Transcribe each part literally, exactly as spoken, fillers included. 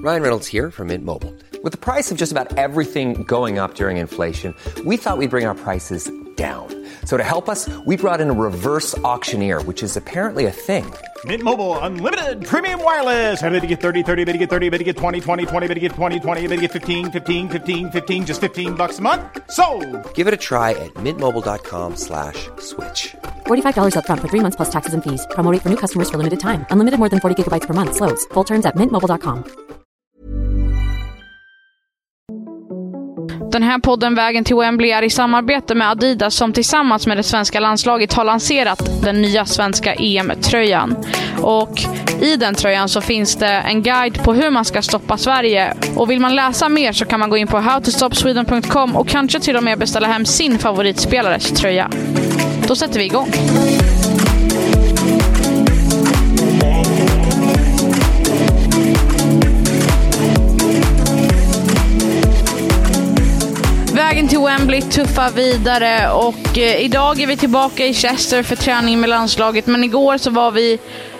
Ryan Reynolds here from Mint Mobile. With the price of just about everything going up during inflation, we thought we'd bring our prices down. So to help us, we brought in a reverse auctioneer, which is apparently a thing. Mint Mobile Unlimited Premium Wireless. How to get thirty, thirty, how to get thirty, how to get twenty, twenty, twenty, how to get twenty, twenty, how to get fifteen, fifteen, fifteen, fifteen, just fifteen bucks a month? Sold! Give it a try at mintmobile.com slash switch. forty-five dollars up front for three months plus taxes and fees. Promo rate for new customers for limited time. Unlimited more than forty gigabytes per month. Slows full terms at mint mobile dot com. Den här podden Vägen till Wembley är i samarbete med Adidas som tillsammans med det svenska landslaget har lanserat den nya svenska E M-tröjan. Och i den tröjan så finns det en guide på hur man ska stoppa Sverige. Och vill man läsa mer så kan man gå in på how to stop sweden dot com och kanske till och med beställa hem sin favoritspelares tröja. Då sätter vi igång. Vägen till Wembley tuffar vidare och eh, idag är vi tillbaka i Chester för träning med landslaget. Men igår så var vi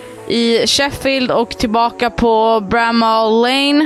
i Sheffield och tillbaka på Bramall Lane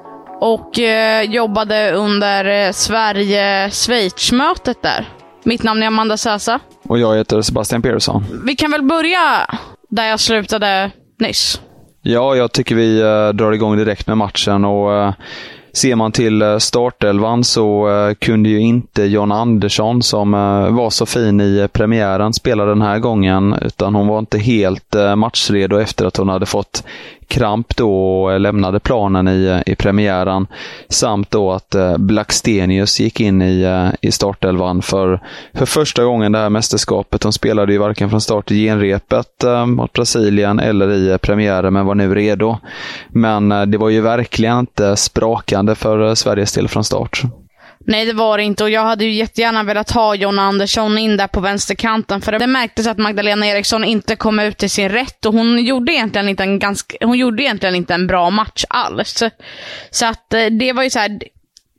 och eh, jobbade under eh, Sverige-Schweiz-mötet där. Mitt namn är Amanda Sasa. Och jag heter Sebastian Persson. Vi kan väl börja där jag slutade nyss. Ja, jag tycker vi eh, drar igång direkt med matchen och eh, ser man till startelvan så uh, kunde ju inte John Andersson som uh, var så fin i premiären spela den här gången, utan hon var inte helt uh, matchredo efter att hon hade fått kramp då och lämnade planen i, i premiären, samt då att uh, Blackstenius gick in i, uh, i startelvan för, för första gången det här mästerskapet. Hon spelade ju varken från start i genrepet uh, mot Brasilien eller i uh, premiären, men var nu redo. Men uh, det var ju verkligen inte sprakande för Sveriges del från start. Nej, det var det inte, och jag hade ju jättegärna velat ha John Andersson in där på vänsterkanten, för det märktes att Magdalena Eriksson inte kom ut till sin rätt och hon gjorde egentligen inte en ganska hon gjorde egentligen inte en bra match alls. Så att det var ju så här,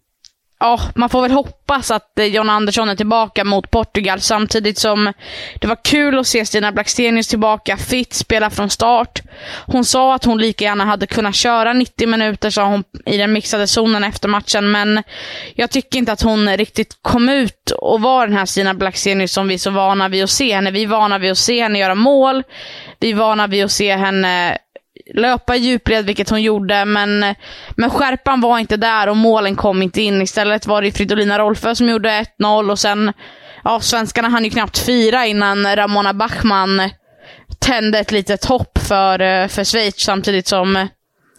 ja, man får väl hoppas att John Andersson är tillbaka mot Portugal, samtidigt som det var kul att se Stina Blackstenius tillbaka fit, spela från start. Hon sa att hon lika gärna hade kunnat köra nittio minuter, sa hon i den mixade zonen efter matchen, men jag tycker inte att hon riktigt kom ut och var den här Stina Blackstenius som vi är så vana vid att se henne. Vi är vana vid att se henne göra mål, vi är vana vid att se henne löpa i djupled, vilket hon gjorde, men, men skärpan var inte där och målen kom inte in. Istället var det Fridolina Rolfö som gjorde ett noll och sen, ja, svenskarna hann ju knappt fyra innan Ramona Bachmann tände ett litet hopp för, för Schweiz, samtidigt som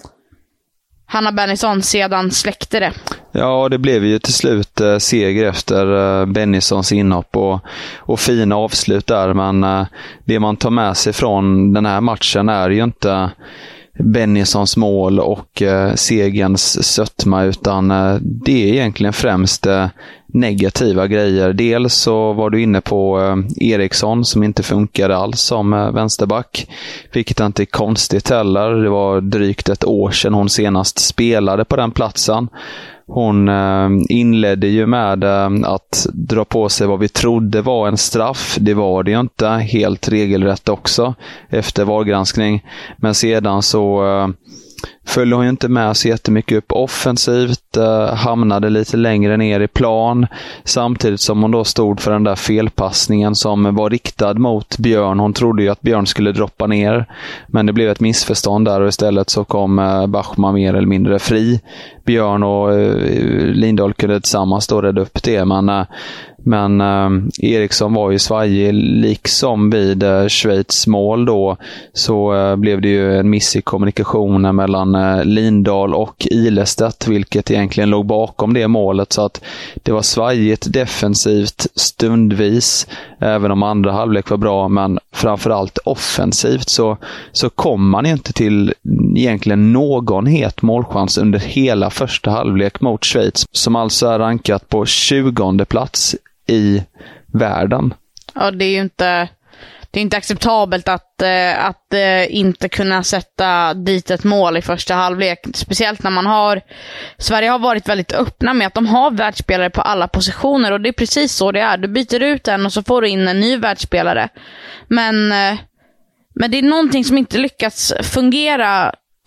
Hanna Bennison sedan släckte det. Ja, det blev ju till slut eh, seger efter eh, Bennisons inhopp och, och fina avslut där, men eh, det man tar med sig från den här matchen är ju inte Bennisons mål och eh, segens sötma, utan eh, det är egentligen främst eh, negativa grejer. Dels så var du inne på eh, Eriksson som inte funkade alls som eh, vänsterback, vilket inte är konstigt heller. Det var drygt ett år sedan hon senast spelade på den platsen. Hon eh, inledde ju med eh, att dra på sig vad vi trodde var en straff. Det var det ju inte, helt regelrätt också efter valgranskning. Men sedan så eh, följde hon ju inte med så jättemycket upp offensivt, eh, hamnade lite längre ner i plan, samtidigt som hon då stod för den där felpassningen som var riktad mot Björn. Hon trodde ju att Björn skulle droppa ner, men det blev ett missförstånd där och istället så kom eh, Bachmann mer eller mindre fri. Björn och eh, Lindahl kunde tillsammans då rädda upp det, men eh, Men eh, Eriksson var ju svajig, liksom vid eh, Schweiz mål då, så eh, blev det ju en miss i kommunikationen mellan eh, Lindahl och Ilestedt, vilket egentligen låg bakom det målet. Så att det var svajigt defensivt stundvis, även om andra halvlek var bra, men framförallt offensivt så, så kom man inte till egentligen någon het målchans under hela första halvlek mot Schweiz, som alltså är rankat på tjugonde plats i världen. Ja, det är ju inte det är inte acceptabelt att, att inte kunna sätta dit ett mål i första halvlek. Speciellt när man har Sverige har varit väldigt öppna med att de har världsspelare på alla positioner, och det är precis så det är. Du byter ut en och så får du in en ny världsspelare. Men, men det är någonting som inte lyckats fungera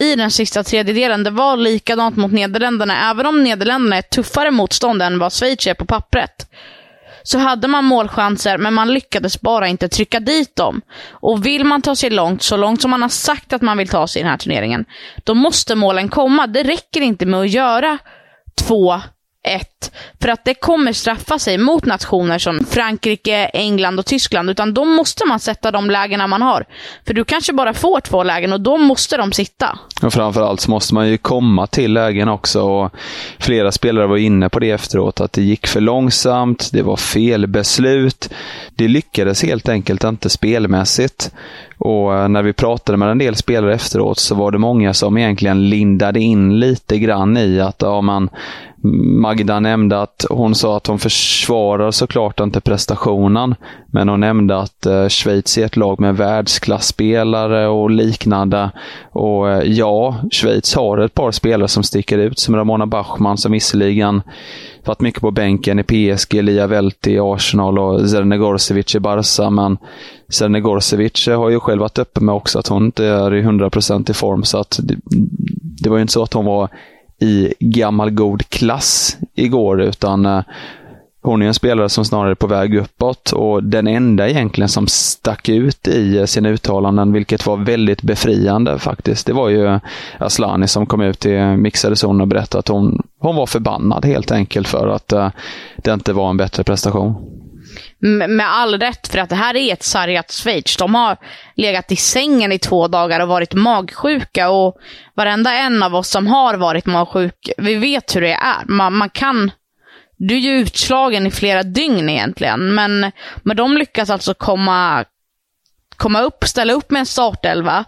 i den sista tredjedelen. Det var likadant mot Nederländerna. Även om Nederländerna är ett tuffare motstånd än vad Schweiz är på pappret, så hade man målchanser, men man lyckades bara inte trycka dit dem. Och vill man ta sig långt, så långt som man har sagt att man vill ta sig i den här turneringen, då måste målen komma. Det räcker inte med att göra två ett, för att det kommer straffa sig mot nationer som Frankrike, England och Tyskland, utan då måste man sätta de lägena man har. För du kanske bara får två lägen och då måste de sitta. Och framförallt så måste man ju komma till lägen också, och flera spelare var inne på det efteråt, att det gick för långsamt, det var fel beslut, det lyckades helt enkelt inte spelmässigt. Och när vi pratade med en del spelare efteråt, så var det många som egentligen lindade in lite grann i att ja, man, Magda nämnde att hon sa att hon försvarar såklart inte prestationen, men hon nämnde att eh, Schweiz är ett lag med världsklasspelare och liknande. Och eh, ja, Schweiz har ett par spelare som sticker ut, som Ramona Bachmann, som visserligen varit mycket på bänken i P S G, Lia Velti i Arsenal och Zerne Gorsevic i Barca, men Zerne Gorsevic har ju själv varit uppe med också att hon inte är i hundra procent i form, så att det, det var ju inte så att hon var i gammal god klass igår, utan eh, hon är en spelare som snarare är på väg uppåt, och den enda egentligen som stack ut i sina uttalanden, vilket var väldigt befriande faktiskt, det var ju Aslani som kom ut i mixade zon och berättade att hon, hon var förbannad helt enkelt för att eh, det inte var en bättre prestation. Med all rätt, för att det här är ett sargat Schweiz. De har legat i sängen i två dagar och varit magsjuka, och varenda en av oss som har varit magsjuk, vi vet hur det är. Man, man kan, du är ju utslagen i flera dygn egentligen, men, men de lyckas alltså komma, komma upp, ställa upp med en startelva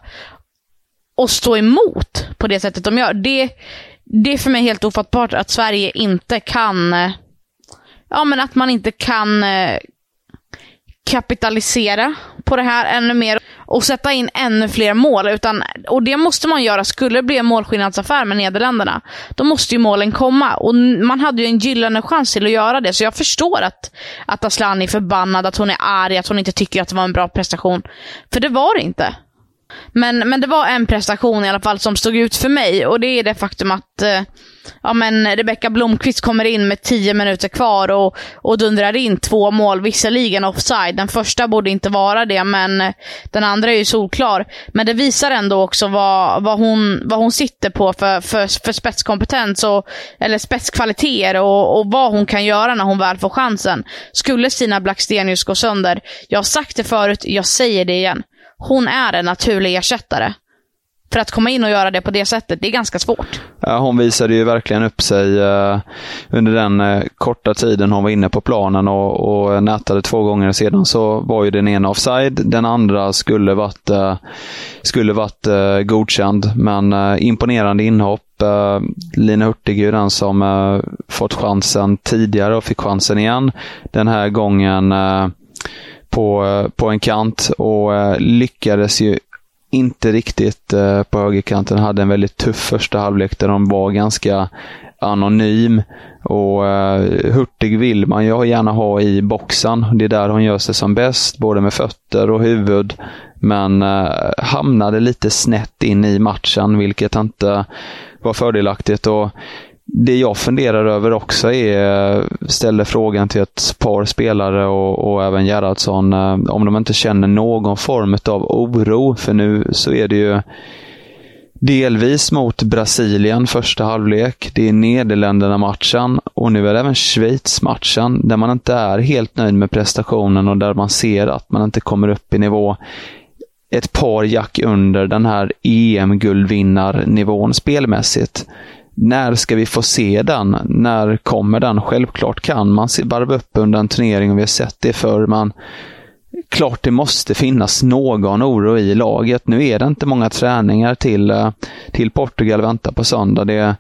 och stå emot på det sättet de gör. Det, det är för mig helt ofattbart att Sverige inte kan, ja men att man inte kan kapitalisera på det här ännu mer och sätta in ännu fler mål, utan, och det måste man göra. Skulle det bli en målskillnadsaffär med Nederländerna, då måste ju målen komma, och man hade ju en gyllene chans till att göra det. Så jag förstår att, att Aslani är förbannad, att hon är arg, att hon inte tycker att det var en bra prestation, för det var det inte. Men, men det var en prestation i alla fall som stod ut för mig, och det är det faktum att eh, ja, men Rebecka Blomqvist kommer in med tio minuter kvar och, och dundrar in två mål, visserligen offside. Den första borde inte vara det, men den andra är ju solklar. Men det visar ändå också vad, vad, hon, vad hon sitter på för, för, för spetskompetens och, eller spetskvaliteter, och, och vad hon kan göra när hon väl får chansen. Skulle Stina Blackstenius gå sönder, jag har sagt det förut, jag säger det igen, hon är en naturlig ersättare. För att komma in och göra det på det sättet, det är ganska svårt. Ja, hon visade ju verkligen upp sig uh, under den uh, korta tiden hon var inne på planen och, och nätade två gånger sedan, så var ju den ena offside. Den andra skulle varit, uh, skulle varit uh, godkänd, men uh, imponerande inhopp. Uh, Lina Hurtig är ju den som uh, fått chansen tidigare och fick chansen igen. Den här gången uh, på, uh, på en kant, och uh, lyckades ju inte riktigt eh, på högerkanten. Hade en väldigt tuff första halvlek där de var ganska anonym, och eh, Hurtig vill man ju gärna ha i boxen. Det är där hon gör sig som bäst, både med fötter och huvud, men eh, hamnade lite snett in i matchen, vilket inte var fördelaktigt. Och det jag funderar över också är, ställer frågan till ett par spelare och, och även Gerhardsson, om de inte känner någon form av oro, för nu så är det ju delvis mot Brasilien första halvlek, det är Nederländerna matchen, och nu är det även Schweiz matchen, där man inte är helt nöjd med prestationen och där man ser att man inte kommer upp i nivå ett par jack under den här E M-guldvinnarnivån spelmässigt. När ska vi få se den? När kommer den? Självklart kan man se varva upp under en turnering, och vi har sett det för man. Klart det måste finnas någon oro i laget. Nu är det inte många träningar till, till Portugal vänta på söndag. Det,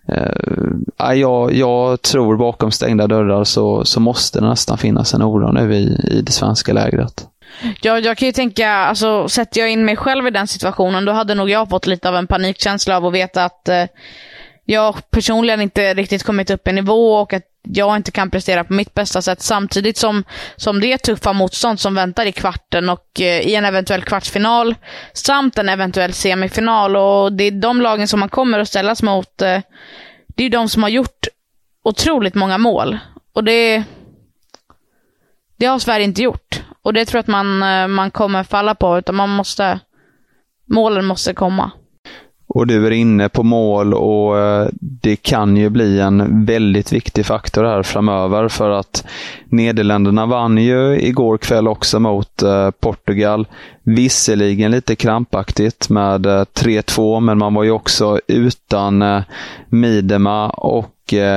eh, jag, jag tror bakom stängda dörrar så, så måste det nästan finnas en oro nu i, i det svenska lägret. Ja, jag kan ju tänka, alltså sätter jag in mig själv i den situationen, då hade nog jag fått lite av en panikkänsla av att veta att eh, jag personligen inte riktigt kommit upp i nivå och att jag inte kan prestera på mitt bästa sätt, samtidigt som, som det är tuffa motstånd som väntar i kvarten och eh, i en eventuell kvartsfinal samt en eventuell semifinal. Och det är de lagen som man kommer att ställas mot, eh, det är de som har gjort otroligt många mål, och det, det har Sverige inte gjort, och det tror jag att man, man kommer falla på, utan man måste, målen måste komma. Och du är inne på mål, och det kan ju bli en väldigt viktig faktor här framöver, för att Nederländerna vann ju igår kväll också mot Portugal. Visserligen lite krampaktigt med tre två, men man var ju också utan Midema och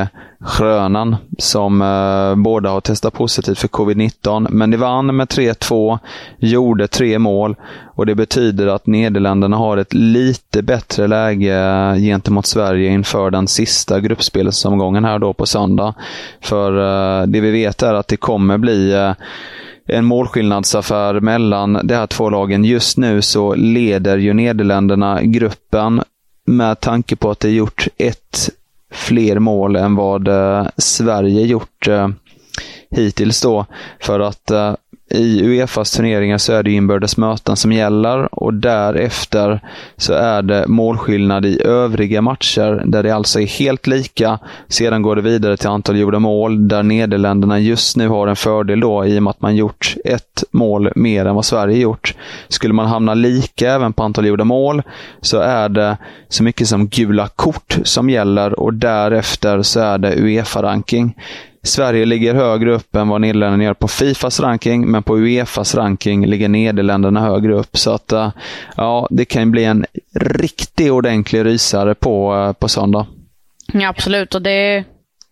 Schrönan som eh, båda har testat positivt för covid nitton, men det vann med tre två, gjorde tre mål, och det betyder att Nederländerna har ett lite bättre läge gentemot Sverige inför den sista gruppspelsomgången här då på söndag. För eh, det vi vet är att det kommer bli eh, en målskillnadsaffär mellan de här två lagen. Just nu så leder ju Nederländerna gruppen med tanke på att det gjort ett fler mål än vad eh, Sverige gjort eh, hittills då, för att eh, i UEFAs turneringar så är det inbördes möten som gäller, och därefter så är det målskillnad i övriga matcher där det alltså är helt lika. Sedan går det vidare till antal gjorda mål, där Nederländerna just nu har en fördel då i och med att man gjort ett mål mer än vad Sverige gjort. Skulle man hamna lika även på antal gjorda mål så är det så mycket som gula kort som gäller, och därefter så är det UEFA-ranking. Sverige ligger högre upp än vad Nederländerna gör på Fifas ranking, men på UEFAs ranking ligger Nederländerna högre upp. Så att ja, det kan bli en riktigt ordentlig rysare på, på söndag. Ja, absolut. Och det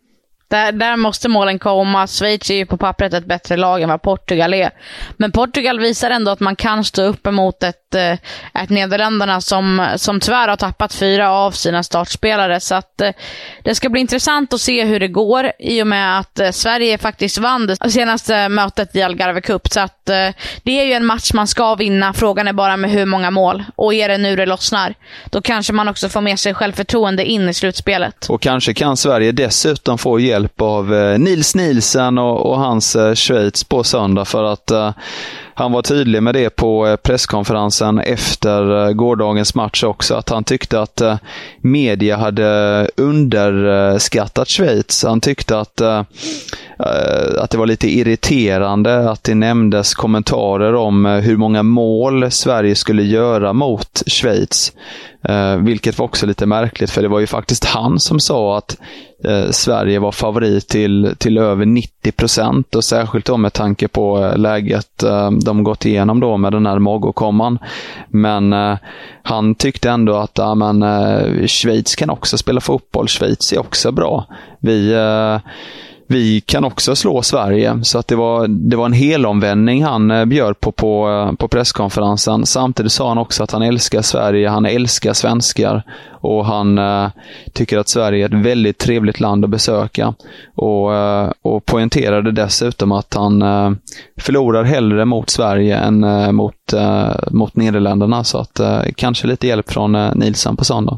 Där, där måste målen komma. Schweiz är ju på pappret ett bättre lag än vad Portugal är. Men Portugal visar ändå att man kan stå upp emot ett, ett Nederländerna som, som tyvärr har tappat fyra av sina startspelare. Så att det ska bli intressant att se hur det går, i och med att Sverige faktiskt vann det senaste mötet i Algarve Cup. Så att det är ju en match man ska vinna. Frågan är bara med hur många mål. Och är det nu det lossnar, då kanske man också får med sig självförtroende in i slutspelet. Och kanske kan Sverige dessutom få hjälp av Nils Nielsen och, och hans Schweiz på söndag, för att uh, han var tydlig med det på presskonferensen efter gårdagens match också, att han tyckte att uh, media hade underskattat Schweiz. Han tyckte att, uh, uh, att det var lite irriterande att det nämndes kommentarer om uh, hur många mål Sverige skulle göra mot Schweiz. Uh, vilket var också lite märkligt, för det var ju faktiskt han som sa att uh, Sverige var favorit till, till över nittio procent, och särskilt då med tanke på uh, läget uh, de gått igenom då med den här magåkomman. Men uh, han tyckte ändå att uh, men, uh, Schweiz kan också spela fotboll, Schweiz är också bra. Vi... Uh, Vi kan också slå Sverige, så att det var, det var en helomvändning han bjöd på, på på presskonferensen. Samtidigt sa han också att han älskar Sverige, han älskar svenskar, och han uh, tycker att Sverige är ett väldigt trevligt land att besöka, och, uh, och poängterade dessutom att han uh, förlorar hellre mot Sverige än uh, mot, uh, mot Nederländerna, så att uh, kanske lite hjälp från uh, Nielsen på söndag.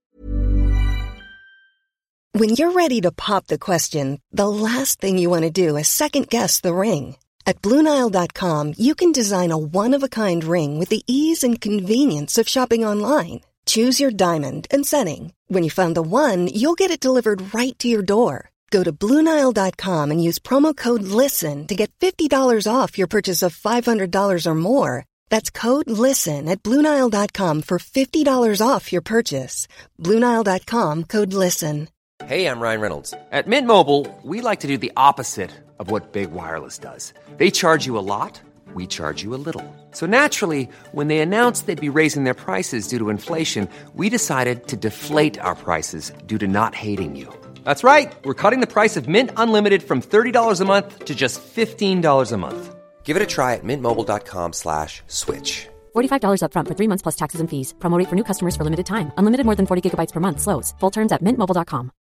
When you're ready to pop the question, the last thing you want to do is second-guess the ring. At Blue Nile dot com, you can design a one-of-a-kind ring with the ease and convenience of shopping online. Choose your diamond and setting. When you find the one, you'll get it delivered right to your door. Go to Blue Nile dot com and use promo code LISTEN to get fifty dollars off your purchase of five hundred dollars or more. That's code LISTEN at Blue Nile dot com for fifty dollars off your purchase. Blue Nile dot com, code LISTEN. Hey, I'm Ryan Reynolds. At Mint Mobile, we like to do the opposite of what Big Wireless does. They charge you a lot, we charge you a little. So naturally, when they announced they'd be raising their prices due to inflation, we decided to deflate our prices due to not hating you. That's right. We're cutting the price of Mint Unlimited from thirty dollars a month to just fifteen dollars a month. Give it a try at mintmobile.com slash switch. forty-five dollars up front for three months plus taxes and fees. Promo rate for new customers for limited time. Unlimited more than forty gigabytes per month slows. Full terms at mint mobile dot com.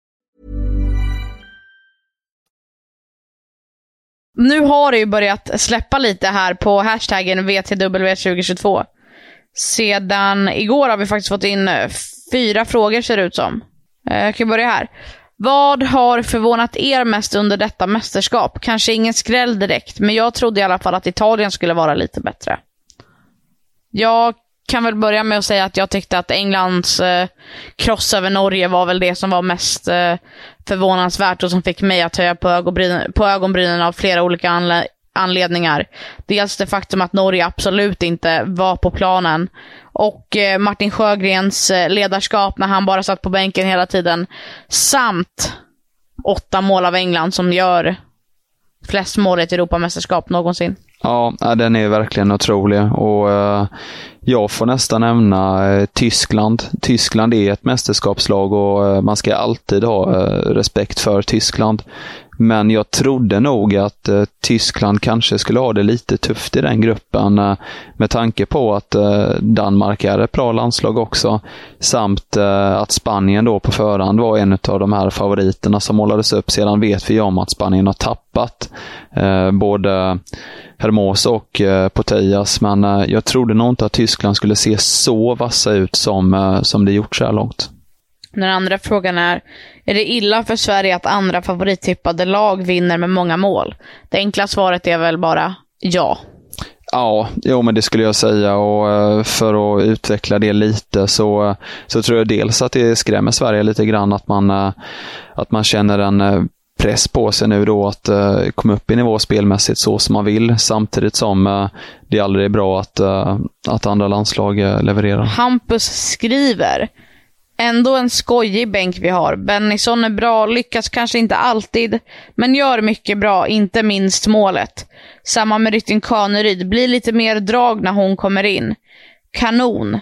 Nu har det ju börjat släppa lite här på hashtaggen V T W tjugo tjugotvå. Sedan igår har vi faktiskt fått in fyra frågor, ser det ut som. Jag kan börja här. Vad har förvånat er mest under detta mästerskap? Kanske ingen skräll direkt, men jag trodde i alla fall att Italien skulle vara lite bättre. Jag kan väl börja med att säga att jag tyckte att Englands eh, kross över Norge var väl det som var mest eh, förvånansvärt och som fick mig att höja på, ögonbrynen, på ögonbrynen av flera olika anle- anledningar. Dels det faktum att Norge absolut inte var på planen och eh, Martin Sjögrens eh, ledarskap när han bara satt på bänken hela tiden, samt åtta mål av England som gör flest mål i ett Europamästerskap någonsin. Ja, den är verkligen otrolig och eh, jag får nästan nämna eh, Tyskland. Tyskland är ett mästerskapslag och eh, man ska alltid ha eh, respekt för Tyskland. Men jag trodde nog att eh, Tyskland kanske skulle ha det lite tufft i den gruppen eh, med tanke på att eh, Danmark är ett bra landslag också, samt eh, att Spanien då på förhand var en av de här favoriterna som målades upp. Sedan vet vi om att Spanien har tappat eh, både Hermoso och eh, Putellas, men eh, jag trodde nog inte att Tyskland skulle se så vassa ut som, eh, som det gjort så här långt. Den andra frågan är, är det illa för Sverige att andra favorittippade lag vinner med många mål? Det enkla svaret är väl bara ja. Ja, jo, men det skulle jag säga, och för att utveckla det lite så, så tror jag dels att det skrämmer Sverige lite grann att man, att man känner en press på sig nu då att komma upp i nivå spelmässigt så som man vill, samtidigt som det aldrig är bra att, att andra landslag levererar. Hampus skriver: ändå en skojig bänk vi har. Bennison är bra, lyckas kanske inte alltid, men gör mycket bra, inte minst målet. Samma med Rytting Kaneryd, blir lite mer drag när hon kommer in. Kanon.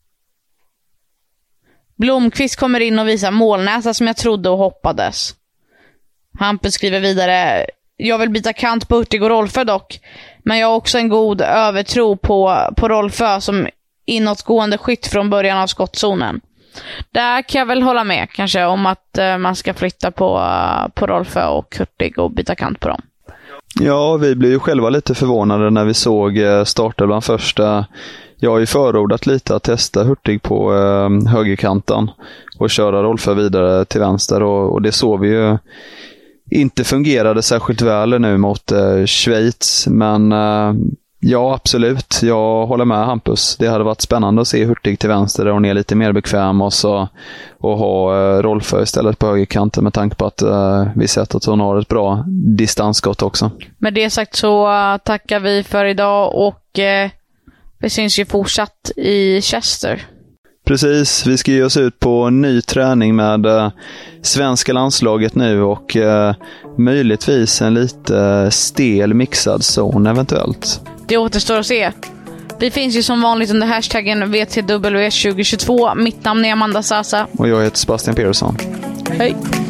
Blomqvist kommer in och visar målnäsa som jag trodde och hoppades. Hampus skriver vidare: jag vill byta kant på Hurtig och Rolfö dock, men jag har också en god övertro på, på Rolfö som inåtgående skytt från början av skottzonen. Där kan jag väl hålla med kanske om att uh, man ska flytta på, uh, på Rolfö och Hurtig och byta kant på dem. Ja, vi blev ju själva lite förvånade när vi såg uh, starta bland första. Jag har ju förordat lite att testa Hurtig på uh, högerkanten och köra Rolfö vidare till vänster, och, och det såg vi ju inte fungerade särskilt väl nu mot uh, Schweiz, men uh, ja, absolut. Jag håller med Hampus. Det hade varit spännande att se Hurtig till vänster där hon är lite mer bekväm, och, så, och ha uh, Rolfö istället på högerkanten med tanke på att uh, vi sett att hon har ett bra distansskott också. Med det sagt så uh, tackar vi för idag, och uh, vi syns ju fortsatt i Chester. Precis, vi ska ge oss ut på ny träning med uh, svenska landslaget nu, och uh, möjligtvis en lite uh, stel mixad zon eventuellt. Det återstår att se. Vi finns ju som vanligt under hashtaggen V T W tjugo tjugotvå. Mitt namn är Amanda Sasa. Och jag heter Sebastian Persson. Hej!